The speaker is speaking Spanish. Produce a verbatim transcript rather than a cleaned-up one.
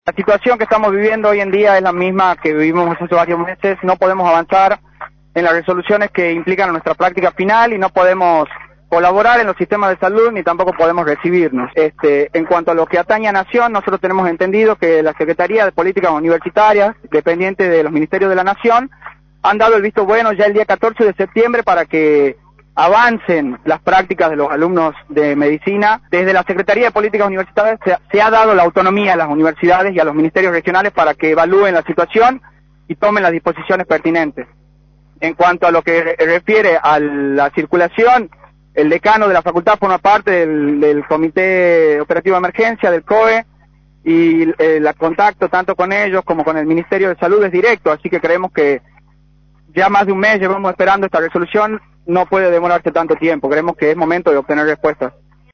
La situación que estamos viviendo hoy en día es la misma que vivimos hace varios meses. No podemos avanzar en las resoluciones que implican nuestra práctica final y no podemos colaborar en los sistemas de salud ni tampoco podemos recibirnos. Este, en cuanto a lo que atañe a Nación, nosotros tenemos entendido que la Secretaría de Políticas Universitarias, dependiente de los Ministerios de la Nación, han dado el visto bueno ya el día catorce de septiembre para que avancen las prácticas de los alumnos de medicina. Desde la Secretaría de Políticas Universitarias se, se ha dado la autonomía a las universidades y a los ministerios regionales para que evalúen la situación y tomen las disposiciones pertinentes. En cuanto a lo que re refiere a la circulación, el decano de la facultad forma parte del, del Comité Operativo de Emergencia, del C O E, y el contacto tanto con ellos como con el Ministerio de Salud es directo, así que creemos que ya más de un mes llevamos esperando esta resolución, no puede demorarse tanto tiempo, creemos que es momento de obtener respuestas.